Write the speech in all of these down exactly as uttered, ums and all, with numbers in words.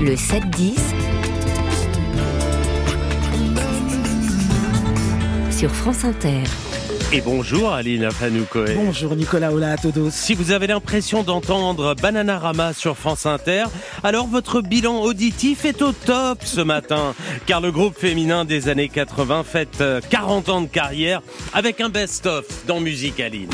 Le sept dix sur France Inter. Et bonjour Aline Afanoukoué. Bonjour Nicolas Ola à todos. Si vous avez l'impression d'entendre Bananarama sur France Inter, alors votre bilan auditif est au top ce matin. Car le groupe féminin des années quatre-vingts fête quarante ans de carrière avec un best-of dans Musique Aline.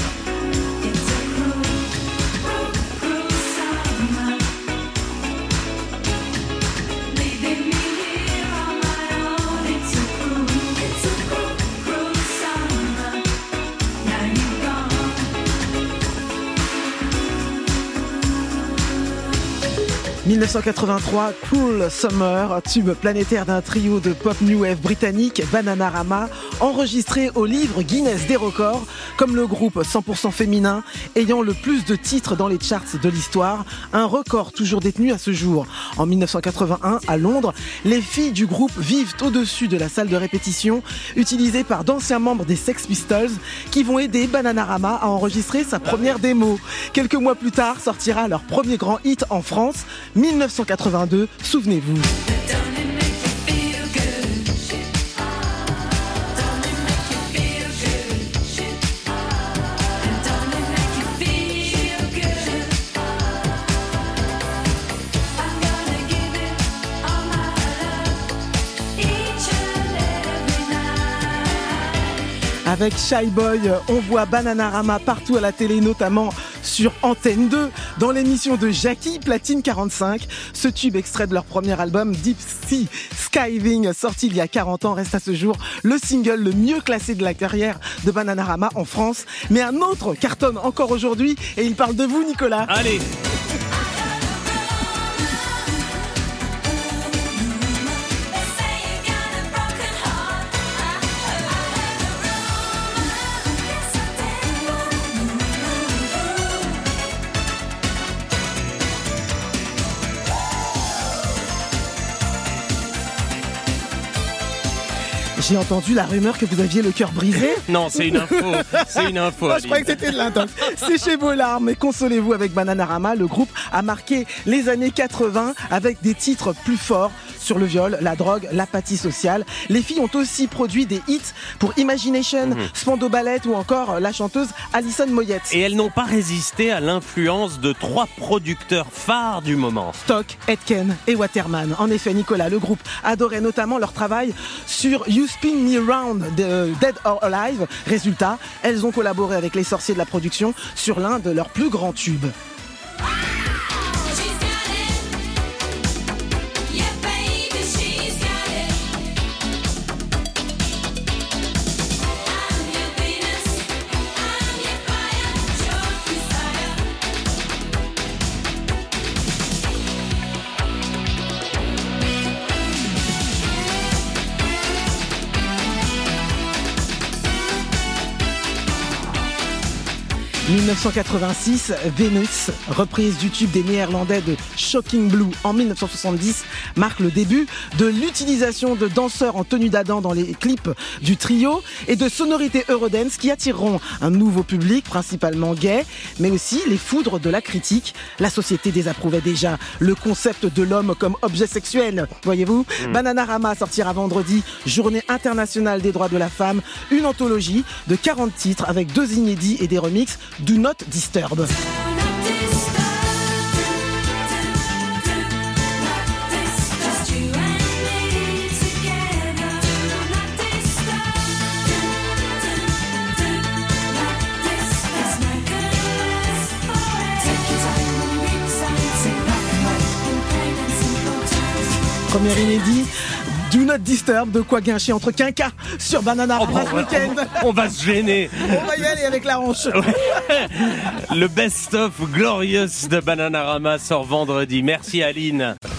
dix-neuf cent quatre-vingt-trois, Cruel Summer, tube planétaire d'un trio de pop new wave britannique, Bananarama, enregistré au livre Guinness des records, comme le groupe cent pour cent féminin ayant le plus de titres dans les charts de l'histoire, un record toujours détenu à ce jour. En dix-neuf cent quatre-vingt-un, à Londres, les filles du groupe vivent au-dessus de la salle de répétition, utilisée par d'anciens membres des Sex Pistols, qui vont aider Bananarama à enregistrer sa première démo. Quelques mois plus tard, sortira leur premier grand hit en France, dix-neuf cent quatre-vingt-deux, souvenez-vous. Avec Shy Boy, on voit Bananarama partout à la télé, notamment sur Antenne deux, dans l'émission de Jackie, Platine quarante-cinq. Ce tube extrait de leur premier album, Deep Sea Skiving, sorti il y a quarante ans, reste à ce jour le single le mieux classé de la carrière de Bananarama en France. Mais un autre cartonne encore aujourd'hui, et il parle de vous, Nicolas. Allez! J'ai entendu la rumeur que vous aviez le cœur brisé. Non, c'est une info. C'est une info. Moi, je croyais que c'était de l'intox. Séchez vos larmes et consolez-vous avec Bananarama. Le groupe a marqué les années quatre-vingts avec des titres plus forts sur le viol, la drogue, l'apathie sociale. Les filles ont aussi produit des hits pour Imagination, mmh. Spandau Ballet ou encore la chanteuse Alison Moyet. Et elles n'ont pas résisté à l'influence de trois producteurs phares du moment. Stock, Etken et Waterman. En effet, Nicolas, le groupe adorait notamment leur travail sur You Spin Me Round de Dead or Alive. Résultat, elles ont collaboré avec les sorciers de la production sur l'un de leurs plus grands tubes. dix-neuf cent quatre-vingt-six, Venus, reprise du tube des Néerlandais de Shocking Blue en dix-neuf cent soixante-dix, marque le début de l'utilisation de danseurs en tenue d'Adam dans les clips du trio et de sonorités Eurodance qui attireront un nouveau public, principalement gay, mais aussi les foudres de la critique. La société désapprouvait déjà le concept de l'homme comme objet sexuel, voyez-vous. Mmh. Bananarama sortira vendredi, Journée internationale des droits de la femme, une anthologie de quarante titres avec deux inédits et des remixes. Do Not Disturb. Premier inédit, Do Not Disturb, de quoi guincher entre quinquas sur Bananarama oh, ce week-end. On, on va se gêner. On va y aller avec la hanche. Le best-of Glorious de Bananarama sort vendredi. Merci Aline.